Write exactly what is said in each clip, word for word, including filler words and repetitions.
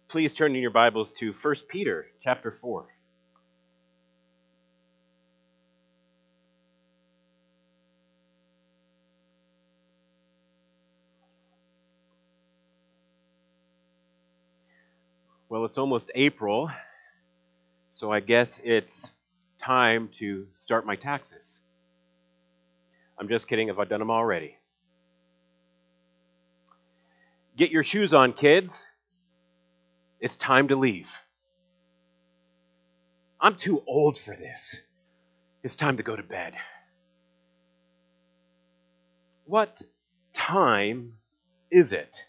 Please turn in your Bibles to First Peter chapter four. Well, it's almost April, so I guess it's time to start my taxes. I'm just kidding if I've done them already. Get your shoes on, kids. It's time to leave. I'm too old for this. It's time to go to bed. What time is it?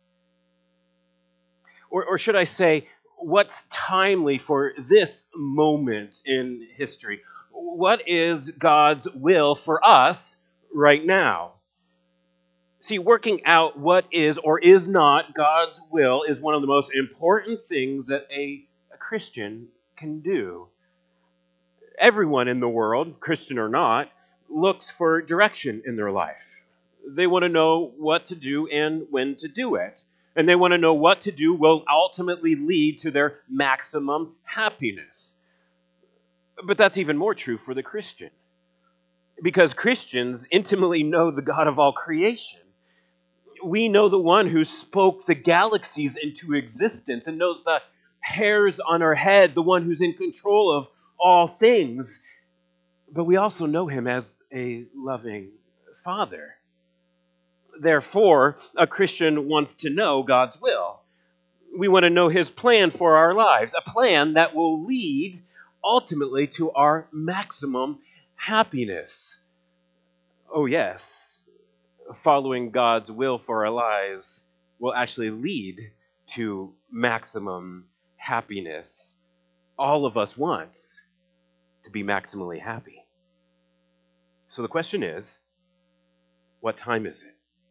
Or, or should I say, what's timely for this moment in history? What is God's will for us right now? See, working out what is or is not God's will is one of the most important things that a, a Christian can do. Everyone in the world, Christian or not, looks for direction in their life. They want to know what to do and when to do it. And they want to know what to do will ultimately lead to their maximum happiness. But that's even more true for the Christian. Because Christians intimately know the God of all creation. We know the one who spoke the galaxies into existence and knows the hairs on our head, the one who's in control of all things. But we also know him as a loving Father. Therefore, a Christian wants to know God's will. We want to know his plan for our lives, a plan that will lead ultimately to our maximum happiness. Oh, yes, following God's will for our lives will actually lead to maximum happiness. All of us want to be maximally happy. So the question is, what time is it?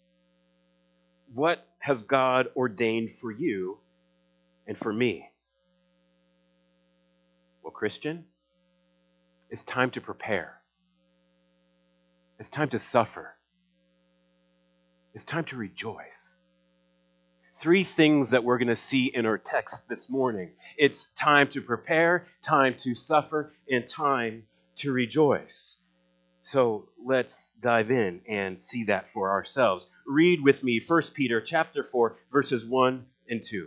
What has God ordained for you and for me? Well, Christian, it's time to prepare. It's time to suffer. It's time to rejoice. Three things that we're going to see in our text this morning. It's time to prepare, time to suffer, and time to rejoice. So let's dive in and see that for ourselves. Read with me First Peter chapter four, verses one and two.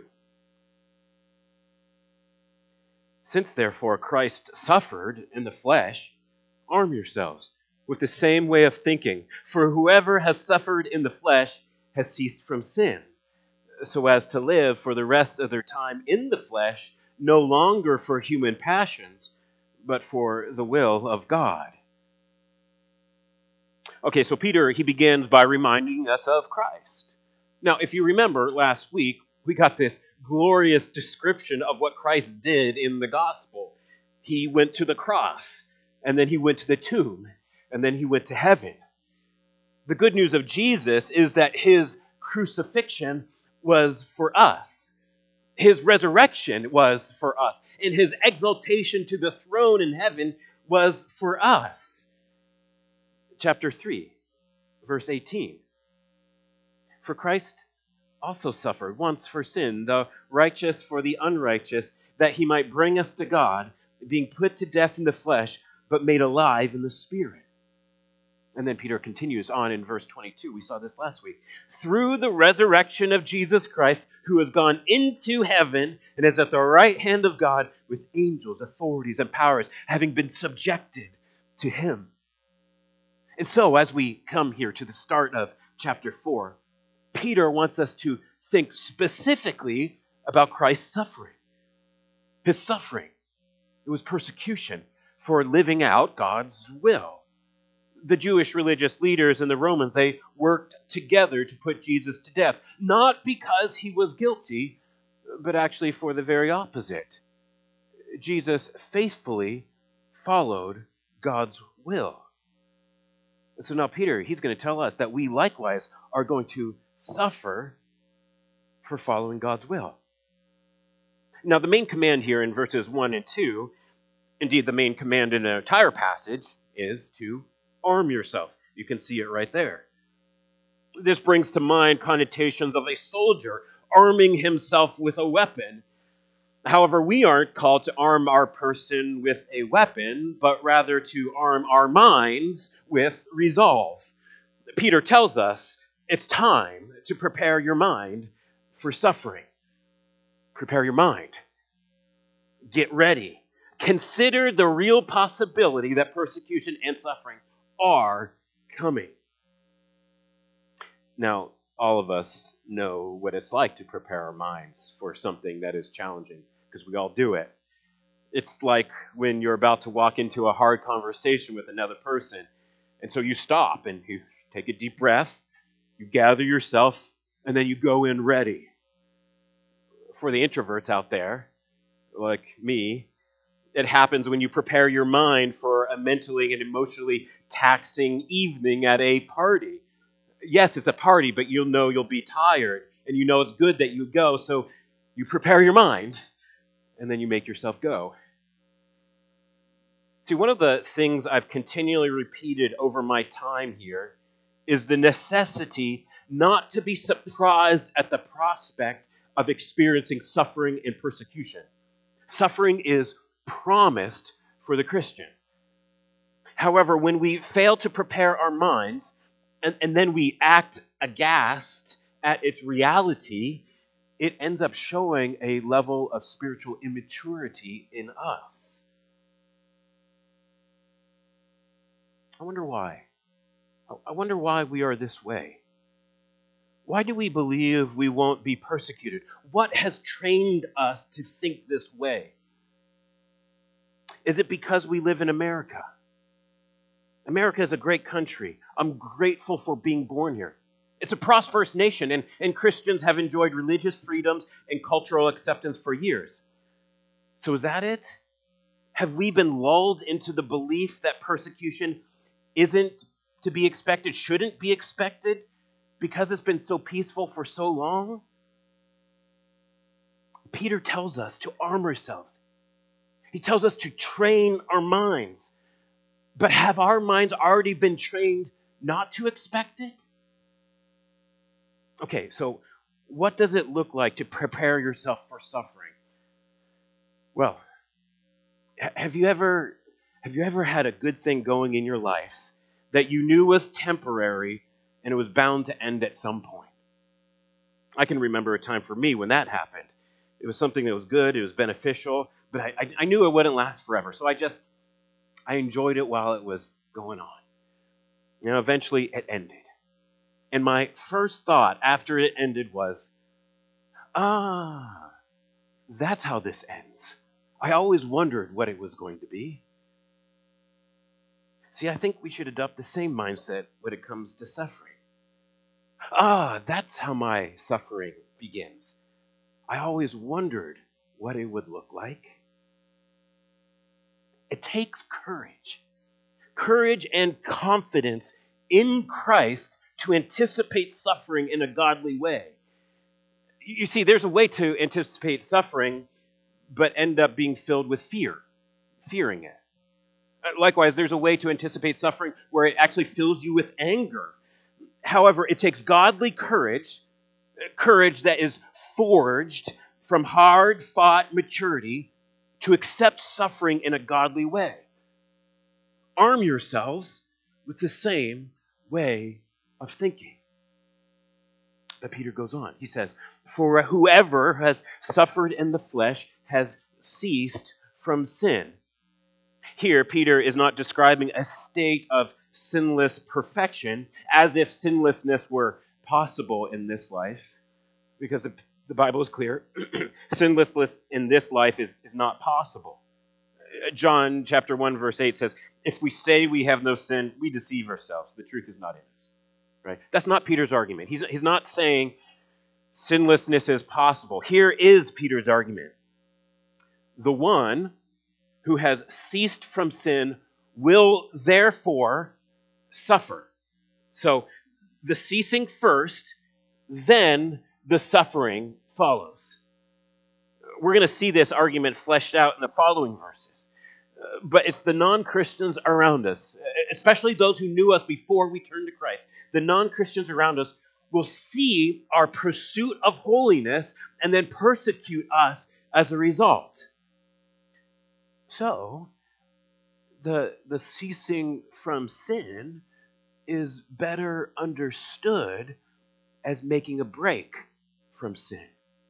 Since therefore Christ suffered in the flesh, arm yourselves with the same way of thinking. For whoever has suffered in the flesh has ceased from sin, so as to live for the rest of their time in the flesh, no longer for human passions, but for the will of God. Okay, so Peter, he begins by reminding us of Christ. Now, if you remember last week, we got this glorious description of what Christ did in the gospel. He went to the cross, and then he went to the tomb, and then he went to heaven. The good news of Jesus is that his crucifixion was for us. His resurrection was for us. And his exaltation to the throne in heaven was for us. Chapter three, verse eighteen. For Christ also suffered once for sin, the righteous for the unrighteous, that he might bring us to God, being put to death in the flesh, but made alive in the Spirit. And then Peter continues on in verse twenty-two. We saw this last week. Through the resurrection of Jesus Christ, who has gone into heaven and is at the right hand of God with angels, authorities, and powers, having been subjected to him. And so, as we come here to the start of chapter four, Peter wants us to think specifically about Christ's suffering. His suffering. It was persecution for living out God's will. The Jewish religious leaders and the Romans, they worked together to put Jesus to death, not because he was guilty, but actually for the very opposite. Jesus faithfully followed God's will. So now Peter, he's going to tell us that we likewise are going to suffer for following God's will. Now the main command here in verses one and two, indeed the main command in the entire passage, is to arm yourself. You can see it right there. This brings to mind connotations of a soldier arming himself with a weapon. However, we aren't called to arm our person with a weapon, but rather to arm our minds with resolve. Peter tells us it's time to prepare your mind for suffering. Prepare your mind. Get ready. Consider the real possibility that persecution and suffering are coming. Now, all of us know what it's like to prepare our minds for something that is challenging, because we all do it. It's like when you're about to walk into a hard conversation with another person, and so you stop and you take a deep breath, you gather yourself, and then you go in ready. For the introverts out there, like me, it happens when you prepare your mind for a mentally and emotionally taxing evening at a party. Yes, it's a party, but you'll know you'll be tired, and you know it's good that you go, so you prepare your mind, and then you make yourself go. See, one of the things I've continually repeated over my time here is the necessity not to be surprised at the prospect of experiencing suffering and persecution. Suffering is promised for the Christian. However, when we fail to prepare our minds, and, and then we act aghast at its reality, it ends up showing a level of spiritual immaturity in us. I wonder why. I wonder why we are this way. Why do we believe we won't be persecuted? What has trained us to think this way? Is it because we live in America? America is a great country. I'm grateful for being born here. It's a prosperous nation, and, and Christians have enjoyed religious freedoms and cultural acceptance for years. So is that it? Have we been lulled into the belief that persecution isn't to be expected, shouldn't be expected, because it's been so peaceful for so long? Peter tells us to arm ourselves. He tells us to train our minds. But have our minds already been trained not to expect it? Okay, so what does it look like to prepare yourself for suffering? Well, have you ever have you ever had a good thing going in your life that you knew was temporary and it was bound to end at some point? I can remember a time for me when that happened. It was something that was good, it was beneficial, but I, I, I knew it wouldn't last forever. So I just, I enjoyed it while it was going on. You know, eventually it ended. And my first thought after it ended was, ah, that's how this ends. I always wondered what it was going to be. See, I think we should adopt the same mindset when it comes to suffering. Ah, that's how my suffering begins. I always wondered what it would look like. It takes courage. Courage and confidence in Christ to anticipate suffering in a godly way. You see, there's a way to anticipate suffering, but end up being filled with fear, fearing it. Likewise, there's a way to anticipate suffering where it actually fills you with anger. However, it takes godly courage, courage that is forged from hard-fought maturity, to accept suffering in a godly way. Arm yourselves with the same way of thinking. But Peter goes on. He says, for whoever has suffered in the flesh has ceased from sin. Here, Peter is not describing a state of sinless perfection, as if sinlessness were possible in this life, because the Bible is clear. Sinlessness in this life is, is not possible. John chapter one, verse eight says, if we say we have no sin, we deceive ourselves. The truth is not in us. Right? That's not Peter's argument. He's, he's not saying sinlessness is possible. Here is Peter's argument. The one who has ceased from sin will therefore suffer. So the ceasing first, then the suffering follows. We're going to see this argument fleshed out in the following verses. Uh, but it's the non-Christians around us, especially those who knew us before we turned to Christ. The non-Christians around us will see our pursuit of holiness and then persecute us as a result. So, the, the ceasing from sin is better understood as making a break from sin.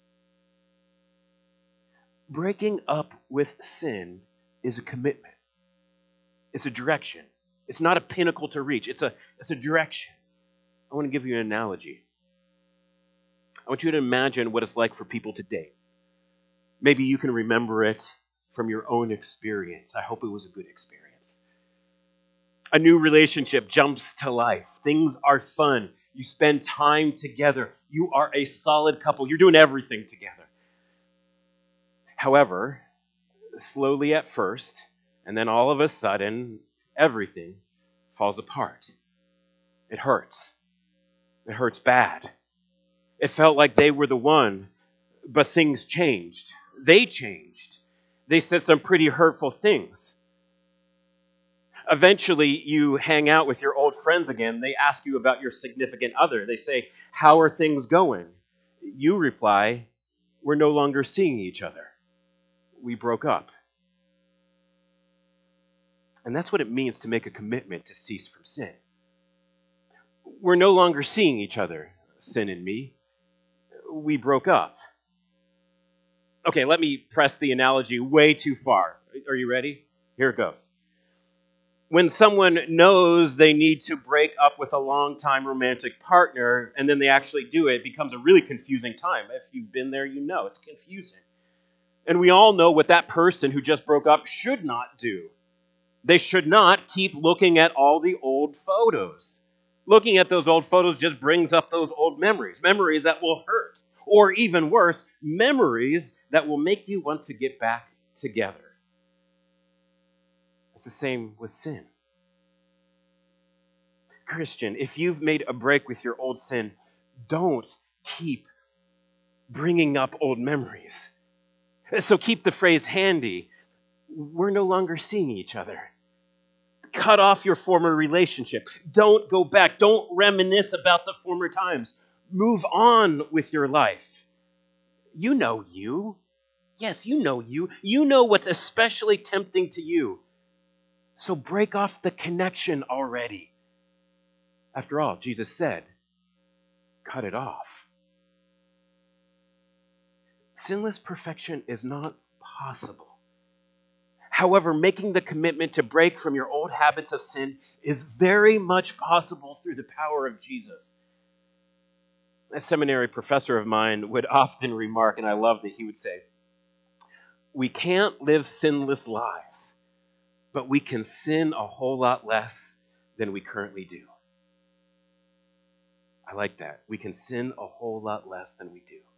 Breaking up with sin is a commitment. It's a direction. It's not a pinnacle to reach. It's a, it's a direction. I want to give you an analogy. I want you to imagine what it's like for people to date. Maybe you can remember it from your own experience. I hope it was a good experience. A new relationship jumps to life. Things are fun. You spend time together. You are a solid couple. You're doing everything together. However, slowly at first, and then all of a sudden, everything falls apart. It hurts. It hurts bad. It felt like they were the one, but things changed. They changed. They said some pretty hurtful things. Eventually, you hang out with your old friends again. They ask you about your significant other. They say, "How are things going?" You reply, "We're no longer seeing each other. We broke up." And that's what it means to make a commitment to cease from sin. We're no longer seeing each other, sin and me. We broke up. Okay, let me press the analogy way too far. Are you ready? Here it goes. When someone knows they need to break up with a long-time romantic partner, and then they actually do it, it becomes a really confusing time. If you've been there, you know it's confusing. And we all know what that person who just broke up should not do. They should not keep looking at all the old photos. Looking at those old photos just brings up those old memories, memories that will hurt. Or even worse, memories that will make you want to get back together. It's the same with sin. Christian, if you've made a break with your old sin, don't keep bringing up old memories. So keep the phrase handy. We're no longer seeing each other. Cut off your former relationship. Don't go back. Don't reminisce about the former times. Move on with your life. You know you. Yes, you know you. You know what's especially tempting to you. So break off the connection already. After all, Jesus said, cut it off. Sinless perfection is not possible. However, making the commitment to break from your old habits of sin is very much possible through the power of Jesus. A seminary professor of mine would often remark, and I love that he would say, we can't live sinless lives, but we can sin a whole lot less than we currently do. I like that. We can sin a whole lot less than we do.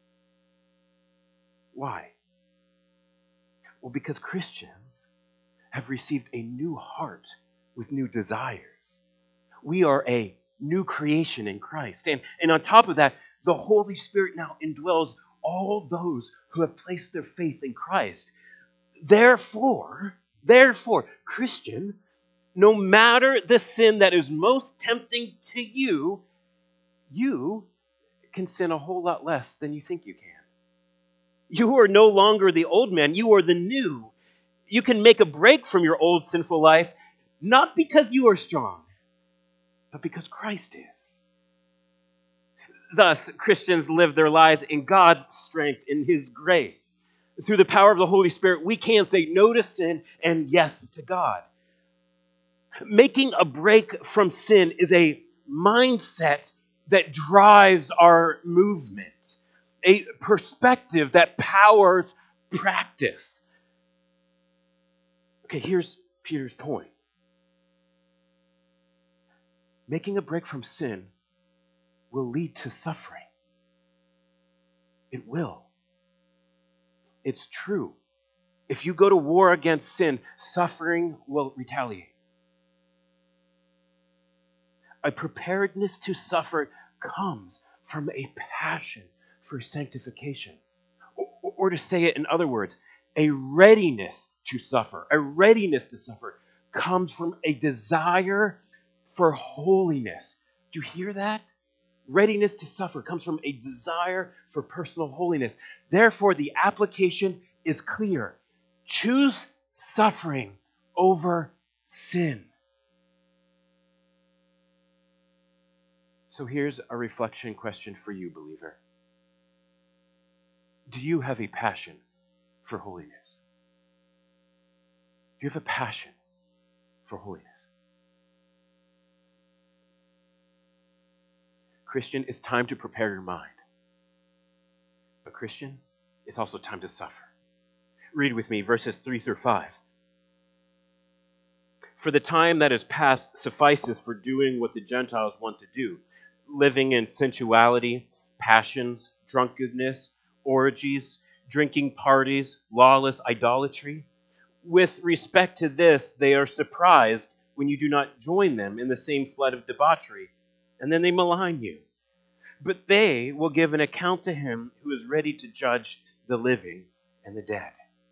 Why? Well, because Christians have received a new heart with new desires. We are a new creation in Christ. And, and on top of that, the Holy Spirit now indwells all those who have placed their faith in Christ. Therefore, therefore, Christian, no matter the sin that is most tempting to you, you can sin a whole lot less than you think you can. You are no longer the old man. You are the new. You can make a break from your old sinful life, not because you are strong, but because Christ is. Thus, Christians live their lives in God's strength, in His grace. Through the power of the Holy Spirit, we can say no to sin and yes to God. Making a break from sin is a mindset that drives our movement, a perspective that powers practice. Okay, here's Peter's point. Making a break from sin will lead to suffering. It will. It's true. If you go to war against sin, suffering will retaliate. A preparedness to suffer comes from a passion for sanctification. Or, or to say it in other words, a readiness to suffer. A readiness to suffer comes from a desire for holiness. Do you hear that? Readiness to suffer comes from a desire for personal holiness. Therefore, the application is clear. Choose suffering over sin. So here's a reflection question for you, believer. Do you have a passion for holiness? Do you have a passion for holiness? Christian, it's time to prepare your mind. But Christian, it's also time to suffer. Read with me verses three through five. For the time that is past suffices for doing what the Gentiles want to do, living in sensuality, passions, drunkenness, orgies, drinking parties, lawless idolatry. With respect to this, they are surprised when you do not join them in the same flood of debauchery, and then they malign you. But they will give an account to him who is ready to judge the living and the dead.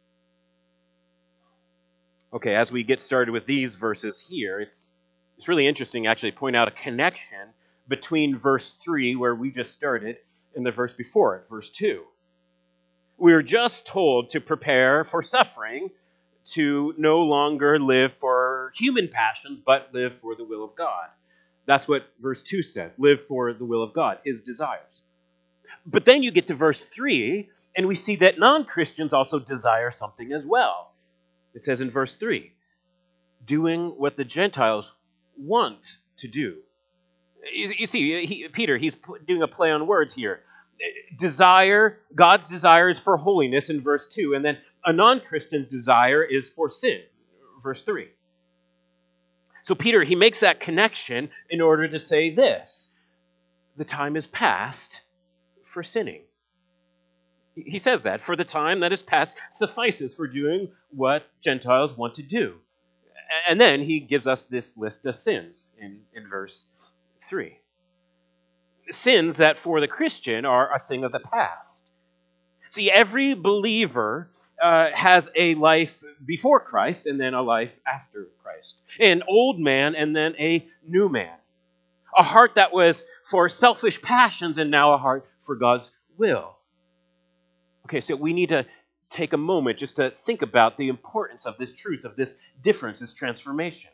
Okay, as we get started with these verses here, it's, it's really interesting to actually point out a connection between verse three, where we just started, and the verse before it, verse two. We are just told to prepare for suffering, to no longer live for human passions, but live for the will of God. That's what verse two says, live for the will of God, his desires. But then you get to verse three, and we see that non-Christians also desire something as well. It says in verse three, doing what the Gentiles want to do. You, you see, he, Peter, he's doing a play on words here. Desire, God's desire is for holiness in verse two, and then a non-Christian desire is for sin, verse three. So Peter, he makes that connection in order to say this: the time is past for sinning. He says that, for the time that is past suffices for doing what Gentiles want to do. And then he gives us this list of sins in, in verse three. Sins that for the Christian are a thing of the past. See, every believer uh, has a life before Christ and then a life after Christ. An old man and then a new man. A heart that was for selfish passions and now a heart for God's will. Okay, so we need to take a moment just to think about the importance of this truth, of this difference, this transformation.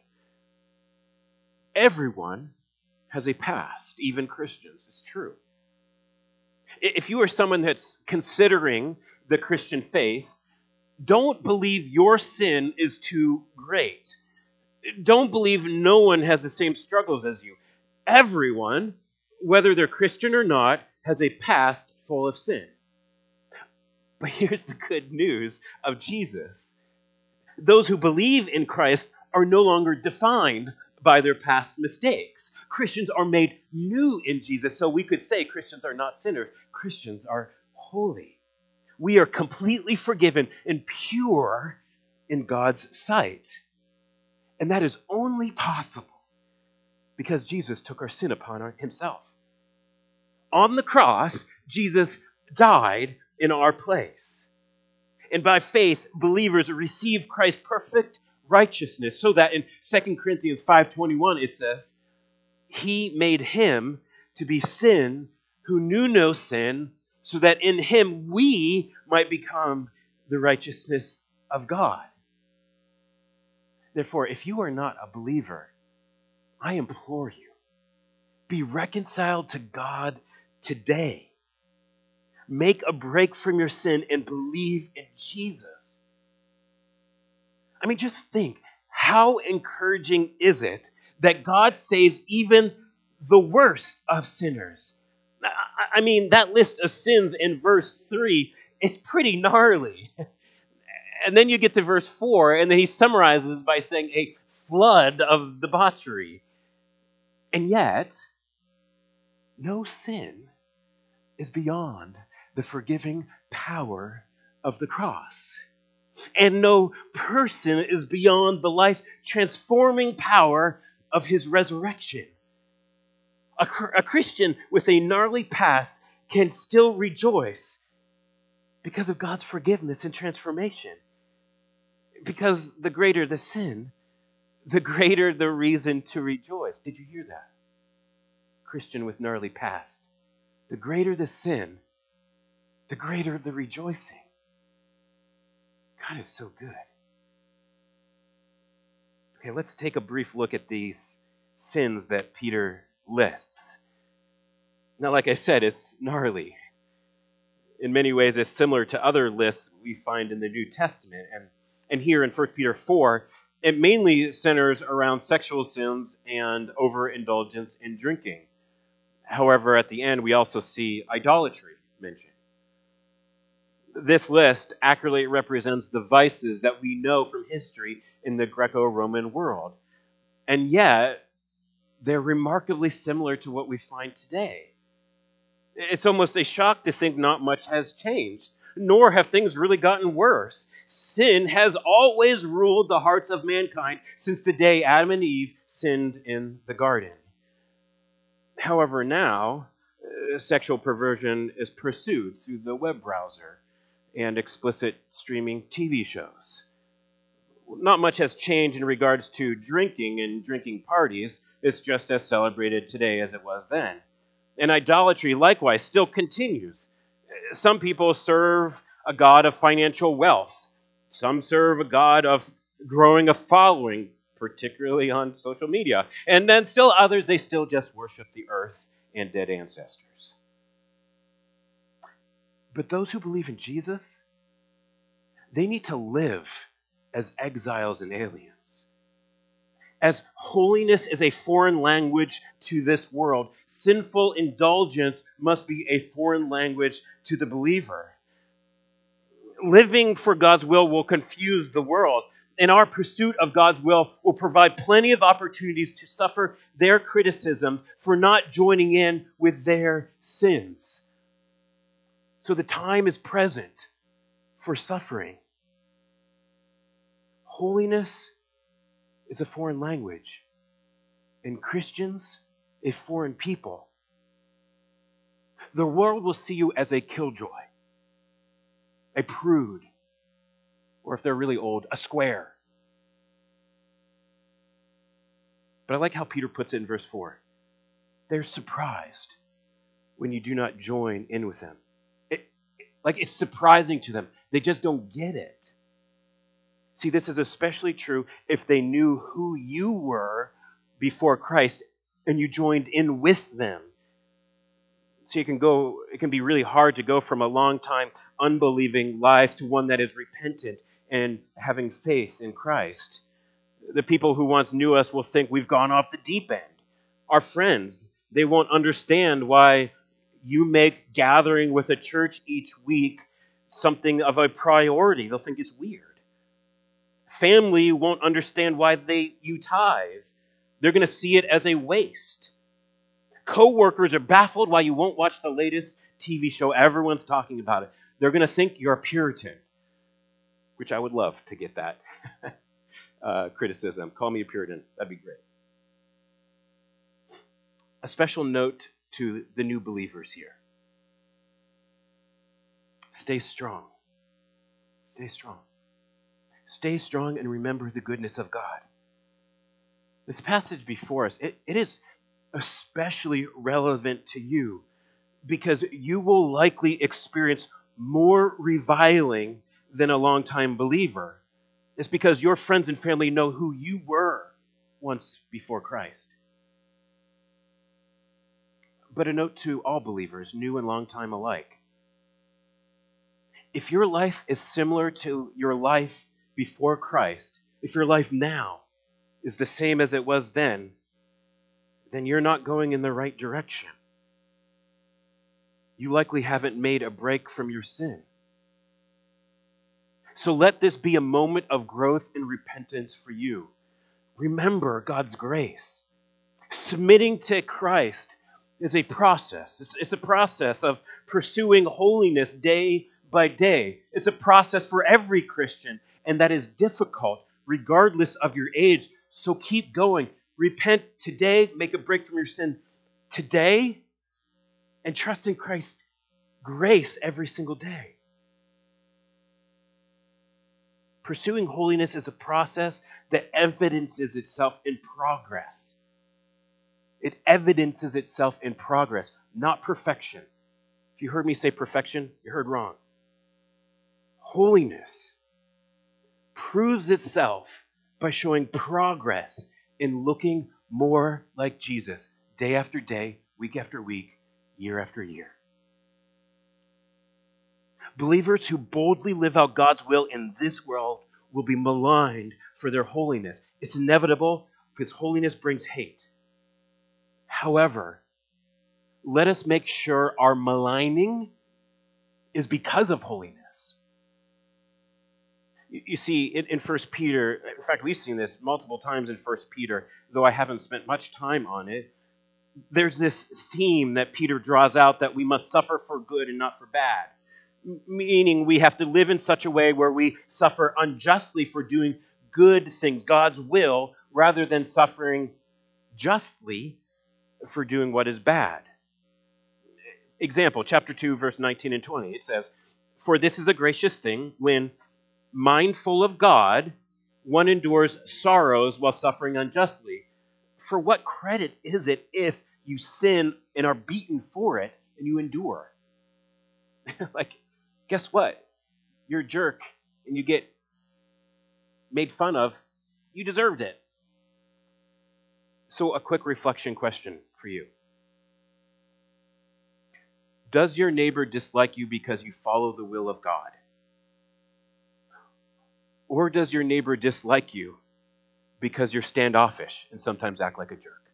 Everyone has a past, even Christians. It's true. If you are someone that's considering the Christian faith, don't believe your sin is too great. Don't believe no one has the same struggles as you. Everyone, whether they're Christian or not, has a past full of sin. But here's the good news of Jesus. Those who believe in Christ are no longer defined by their past mistakes. Christians are made new in Jesus. So we could say Christians are not sinners. Christians are holy. We are completely forgiven and pure in God's sight. And that is only possible because Jesus took our sin upon himself. On the cross, Jesus died in our place. And by faith, believers receive Christ's perfect righteousness, so that in Second Corinthians five twenty-one it says, he made him to be sin who knew no sin, so that in him we might become the righteousness of God. Therefore, if you are not a believer, I implore you, be reconciled to God today. Make a break from your sin and believe in Jesus. I mean, just think, how encouraging is it that God saves even the worst of sinners? I mean, that list of sins in verse three is pretty gnarly. And then you get to verse four, and then he summarizes by saying a flood of debauchery. And yet, no sin is beyond the forgiving power of the cross. And no person is beyond the life-transforming power of his resurrection. A, a Christian with a gnarly past can still rejoice because of God's forgiveness and transformation. Because the greater the sin, the greater the reason to rejoice. Did you hear that? Christian with gnarly past. The greater the sin, the greater the rejoicing. God is so good. Okay, let's take a brief look at these sins that Peter lists. Now, like I said, it's gnarly. In many ways, it's similar to other lists we find in the New Testament. And, and here in First Peter four, it mainly centers around sexual sins and overindulgence in drinking. However, at the end, we also see idolatry mentioned. This list accurately represents the vices that we know from history in the Greco-Roman world. And yet, they're remarkably similar to what we find today. It's almost a shock to think not much has changed, nor have things really gotten worse. Sin has always ruled the hearts of mankind since the day Adam and Eve sinned in the garden. However, now, uh, sexual perversion is pursued through the web browser and explicit streaming T V shows. Not much has changed in regards to drinking and drinking parties. It's just as celebrated today as it was then. And idolatry, likewise, still continues. Some people serve a god of financial wealth. Some serve a god of growing a following, particularly on social media. And then still others, they still just worship the earth and dead ancestors. But those who believe in Jesus, they need to live as exiles and aliens. As holiness is a foreign language to this world, sinful indulgence must be a foreign language to the believer. Living for God's will will confuse the world, and our pursuit of God's will will provide plenty of opportunities to suffer their criticism for not joining in with their sins. So the time is present for suffering. Holiness is a foreign language, and Christians, a foreign people. The world will see you as a killjoy, a prude, or if they're really old, a square. But I like how Peter puts it in verse four. They're surprised when you do not join in with them. It, like it's surprising to them. They just don't get it. See, this is especially true if they knew who you were before Christ and you joined in with them. So you can go, it can be really hard to go from a long time unbelieving life to one that is repentant and having faith in Christ. The people who once knew us will think we've gone off the deep end. Our friends, they won't understand why you make gathering with a church each week something of a priority. They'll think it's weird. Family won't understand why they you tithe. They're going to see it as a waste. Co-workers are baffled why you won't watch the latest T V show. Everyone's talking about it. They're going to think you're a Puritan, which I would love to get that uh, criticism. Call me a Puritan. That'd be great. A special note to the new believers here. Stay strong. Stay strong. Stay strong and remember the goodness of God. This passage before us, it, it is especially relevant to you because you will likely experience more reviling than a longtime believer. It's because your friends and family know who you were once before Christ. But a note to all believers, new and longtime alike. If your life is similar to your life before Christ, if your life now is the same as it was then, then you're not going in the right direction. You likely haven't made a break from your sin. So let this be a moment of growth and repentance for you. Remember God's grace. Submitting to Christ is a process. It's, it's a process of pursuing holiness day by day. It's a process for every Christian, and that is difficult regardless of your age. So keep going. Repent today. Make a break from your sin today. And trust in Christ's grace every single day. Pursuing holiness is a process that evidences itself in progress. It evidences itself in progress, not perfection. If you heard me say perfection, you heard wrong. Holiness proves itself by showing progress in looking more like Jesus day after day, week after week, year after year. Believers who boldly live out God's will in this world will be maligned for their holiness. It's inevitable because holiness brings hate. However, let us make sure our maligning is because of holiness. You see, in First Peter, in fact, we've seen this multiple times in First Peter, though I haven't spent much time on it. There's this theme that Peter draws out that we must suffer for good and not for bad. Meaning we have to live in such a way where we suffer unjustly for doing good things, God's will, rather than suffering justly for doing what is bad. Example, chapter two, verse nineteen and twenty. It says, "For this is a gracious thing when, mindful of God, one endures sorrows while suffering unjustly. For what credit is it if you sin and are beaten for it and you endure?" Like, guess what? You're a jerk and you get made fun of. You deserved it. So a quick reflection question for you. Does your neighbor dislike you because you follow the will of God? Or does your neighbor dislike you because you're standoffish and sometimes act like a jerk?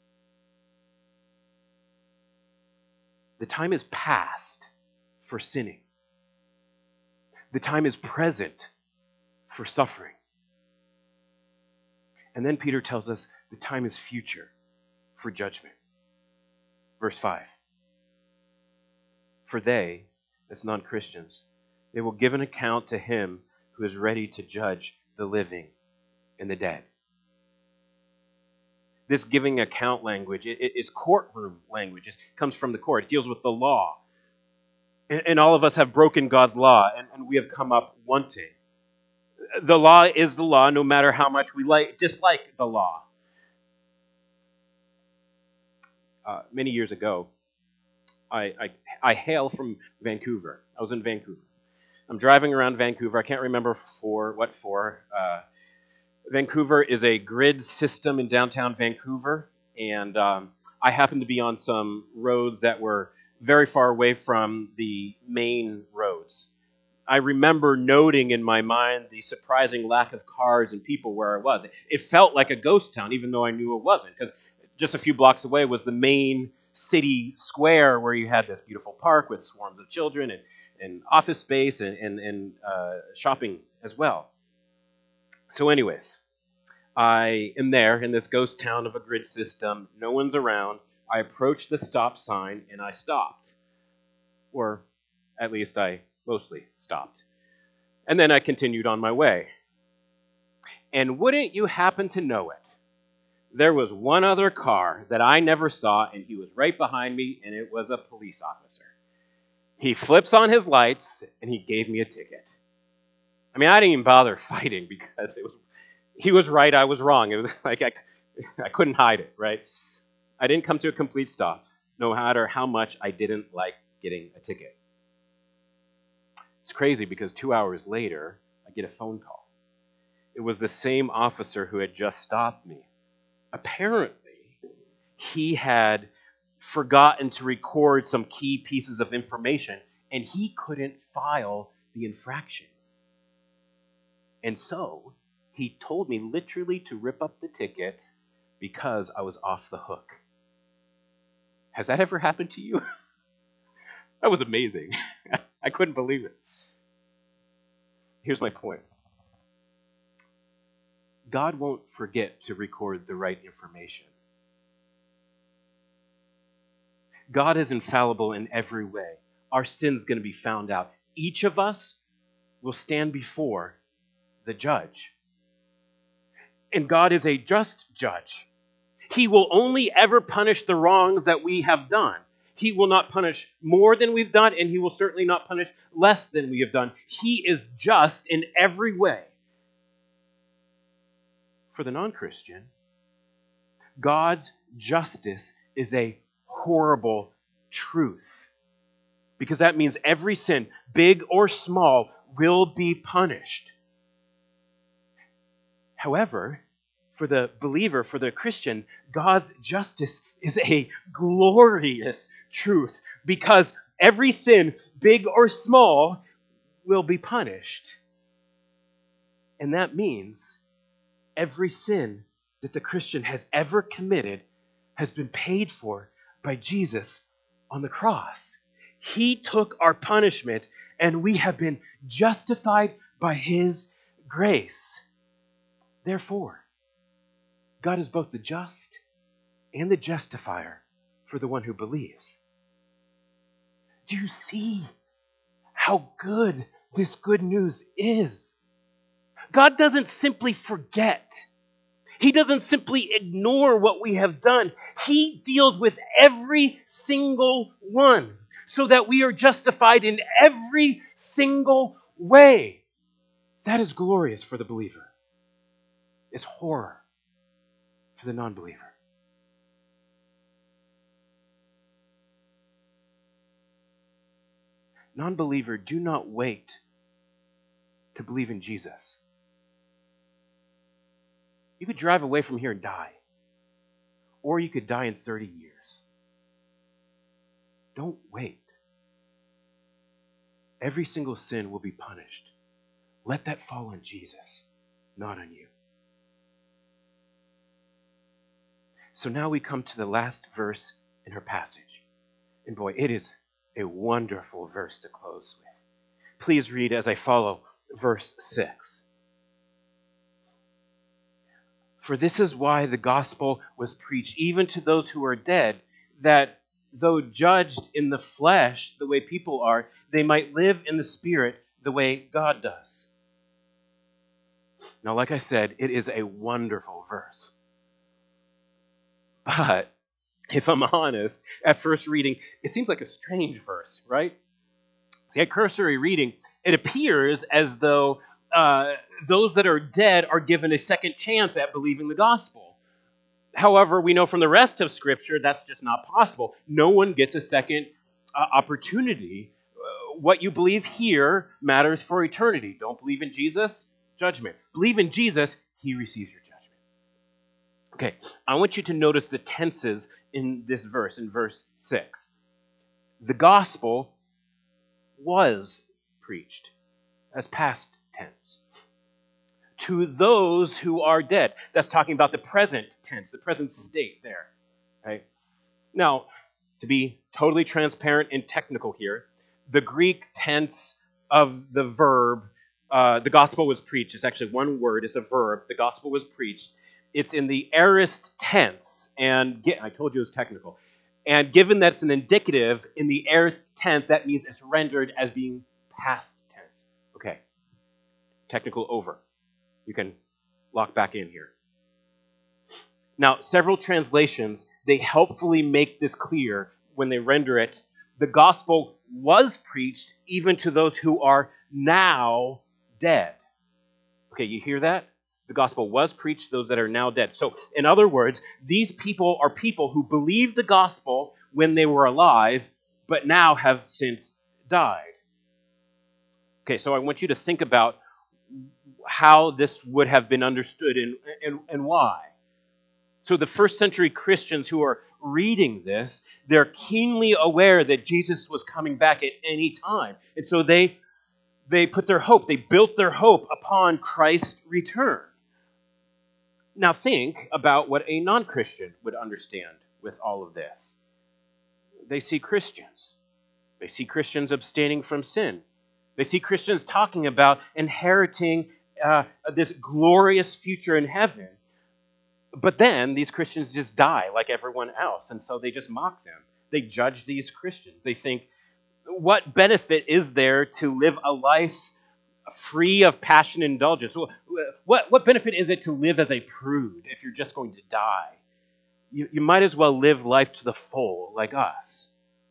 The time is past for sinning. The time is present for suffering. And then Peter tells us the time is future for judgment. Verse five. For they, as non-Christians, they will give an account to him who is ready to judge the living and the dead. This giving account language it, it is courtroom language. It comes from the court. It deals with the law. And, and all of us have broken God's law, and, and we have come up wanting. The law is the law, no matter how much we like, dislike the law. Uh, many years ago, I, I, I hail from Vancouver. I was in Vancouver. I'm driving around Vancouver. I can't remember for what for. Uh, Vancouver is a grid system in downtown Vancouver, and um, I happened to be on some roads that were very far away from the main roads. I remember noting in my mind the surprising lack of cars and people where I was. It felt like a ghost town, even though I knew it wasn't, because just a few blocks away was the main city square where you had this beautiful park with swarms of children and, and office space and, and, and uh, shopping as well. So anyways, I am there in this ghost town of a grid system. No one's around. I approached the stop sign and I stopped. Or at least I mostly stopped. And then I continued on my way. And wouldn't you happen to know it? There was one other car that I never saw, and he was right behind me, and it was a police officer. He flips on his lights, and he gave me a ticket. I mean, I didn't even bother fighting because it was he was right, I was wrong. It was like I, I couldn't hide it, right? I didn't come to a complete stop, no matter how much I didn't like getting a ticket. It's crazy because two hours later, I get a phone call. It was the same officer who had just stopped me. Apparently, he had forgotten to record some key pieces of information, and he couldn't file the infraction. And so, he told me literally to rip up the ticket because I was off the hook. Has that ever happened to you? That was amazing. I couldn't believe it. Here's my point. God won't forget to record the right information. God is infallible in every way. Our sin's going to be found out. Each of us will stand before the judge. And God is a just judge. He will only ever punish the wrongs that we have done. He will not punish more than we've done, and he will certainly not punish less than we have done. He is just in every way. For the non-Christian, God's justice is a horrible truth. Because that means every sin, big or small, will be punished. However, for the believer, for the Christian, God's justice is a glorious truth because every sin, big or small, will be punished. And that means every sin that the Christian has ever committed has been paid for by Jesus on the cross. He took our punishment, and we have been justified by his grace. Therefore, God is both the just and the justifier for the one who believes. Do you see how good this good news is? God doesn't simply forget. He doesn't simply ignore what we have done. He deals with every single one so that we are justified in every single way. That is glorious for the believer. It's horror for the non-believer. Non-believer, do not wait to believe in Jesus. You could drive away from here and die. Or you could die in thirty years. Don't wait. Every single sin will be punished. Let that fall on Jesus, not on you. So now we come to the last verse in her passage. And boy, it is a wonderful verse to close with. Please read as I follow verse six. For this is why the gospel was preached even to those who are dead, that though judged in the flesh the way people are, they might live in the spirit the way God does. Now, like I said, it is a wonderful verse. But if I'm honest, at first reading, it seems like a strange verse, right? See, at cursory reading, it appears as though uh, those that are dead are given a second chance at believing the gospel. However, we know from the rest of Scripture that's just not possible. No one gets a second uh, opportunity. Uh, what you believe here matters for eternity. Don't believe in Jesus? Judgment. Believe in Jesus, he receives your judgment. Okay, I want you to notice the tenses in this verse, in verse six. The gospel was preached as past tense. To those who are dead. That's talking about the present tense, the present state there. Right? Now, to be totally transparent and technical here, the Greek tense of the verb, uh, the gospel was preached, it's actually one word, it's a verb, the gospel was preached. It's in the aorist tense, and get, I told you it was technical. And given that it's an indicative in the aorist tense, that means it's rendered as being past tense. Okay, technical over. You can lock back in here. Now, several translations, they helpfully make this clear when they render it. The gospel was preached even to those who are now dead. Okay, you hear that? The gospel was preached to those that are now dead. So, in other words, these people are people who believed the gospel when they were alive, but now have since died. Okay, so I want you to think about how this would have been understood and, and, and why. So the first century Christians who are reading this, they're keenly aware that Jesus was coming back at any time. And so they, they put their hope, they built their hope upon Christ's return. Now think about what a non-Christian would understand with all of this. They see Christians. They see Christians abstaining from sin. They see Christians talking about inheriting uh, this glorious future in heaven. But then these Christians just die like everyone else, and so they just mock them. They judge these Christians. They think, what benefit is there to live a life free of passion and indulgence? What, what benefit is it to live as a prude if you're just going to die? You, you might as well live life to the full like us.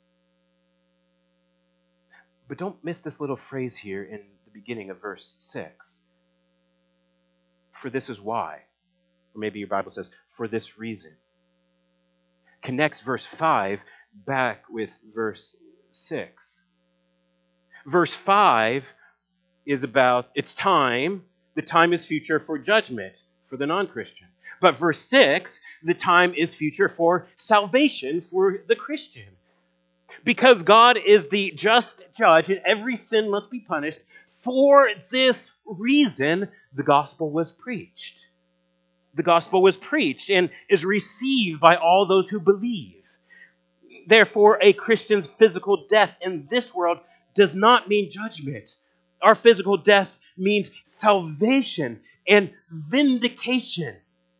But don't miss this little phrase here in the beginning of verse six. For this is why. Or maybe your Bible says, for this reason. Connects verse five back with verse six. Verse five is about, it's time, the time is future for judgment for the non-Christian. But verse six, the time is future for salvation for the Christian. Because God is the just judge and every sin must be punished, for this reason the gospel was preached. The gospel was preached and is received by all those who believe. Therefore, a Christian's physical death in this world does not mean judgment. Our physical death means salvation and vindication.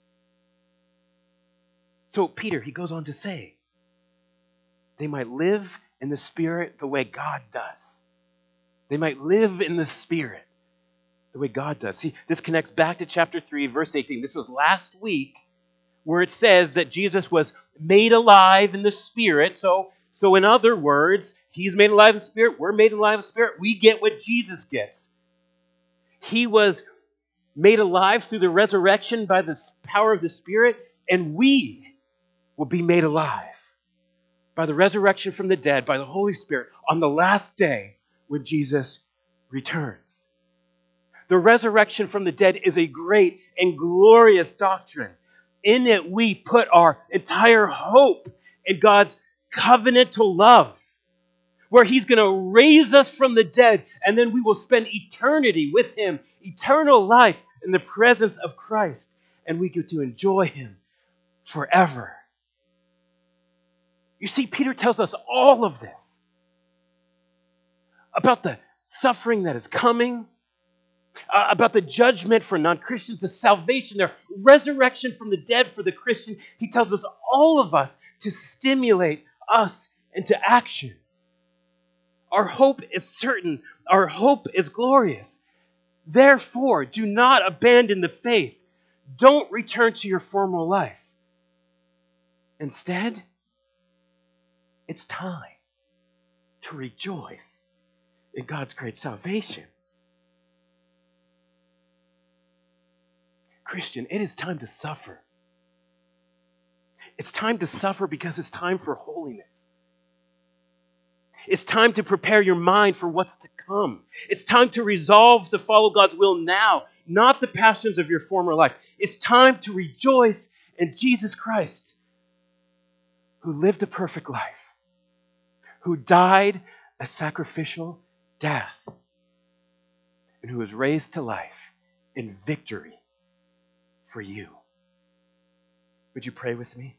So Peter, he goes on to say, they might live in the Spirit the way God does. They might live in the Spirit the way God does. See, this connects back to chapter three, verse eighteen. This was last week where it says that Jesus was made alive in the Spirit. So, so in other words, he's made alive in spirit. We're made alive in spirit. We get what Jesus gets. He was made alive through the resurrection by the power of the Spirit, and we will be made alive by the resurrection from the dead, by the Holy Spirit, on the last day when Jesus returns. The resurrection from the dead is a great and glorious doctrine. In it, we put our entire hope in God's covenantal love, where He's going to raise us from the dead, and then we will spend eternity with Him, eternal life in the presence of Christ, and we get to enjoy Him forever. You see, Peter tells us all of this about the suffering that is coming, uh, about the judgment for non-Christians, the salvation, their resurrection from the dead for the Christian. He tells us, all of us, to stimulate us into action. Our hope is certain. Our hope is glorious. Therefore, do not abandon the faith. Don't return to your former life. Instead, it's time to rejoice in God's great salvation. Christian, it is time to suffer. It's time to suffer because it's time for holiness. It's time to prepare your mind for what's to come. It's time to resolve to follow God's will now, not the passions of your former life. It's time to rejoice in Jesus Christ, who lived a perfect life, who died a sacrificial death, and who was raised to life in victory for you. Would you pray with me?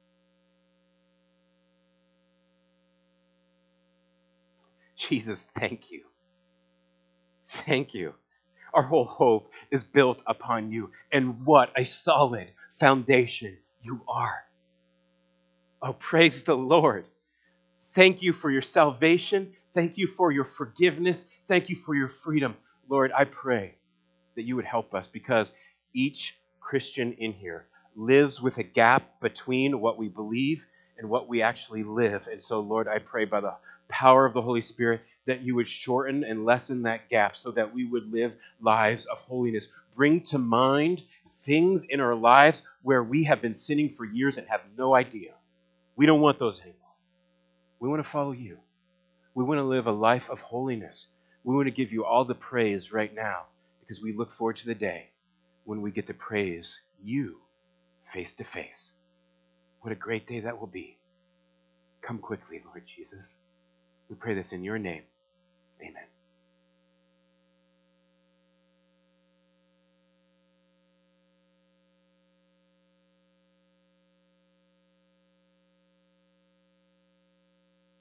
Jesus, thank you. Thank you. Our whole hope is built upon you, and what a solid foundation you are. Oh, praise the Lord. Thank you for your salvation. Thank you for your forgiveness. Thank you for your freedom. Lord, I pray that you would help us, because each Christian in here lives with a gap between what we believe and what we actually live. And so, Lord, I pray by the power of the Holy Spirit that you would shorten and lessen that gap so that we would live lives of holiness. Bring to mind things in our lives where we have been sinning for years and have no idea. We don't want those anymore. We want to follow you. We want to live a life of holiness. We want to give you all the praise right now, because we look forward to the day when we get to praise you face to face. What a great day that will be. Come quickly, Lord Jesus. We pray this in your name. Amen.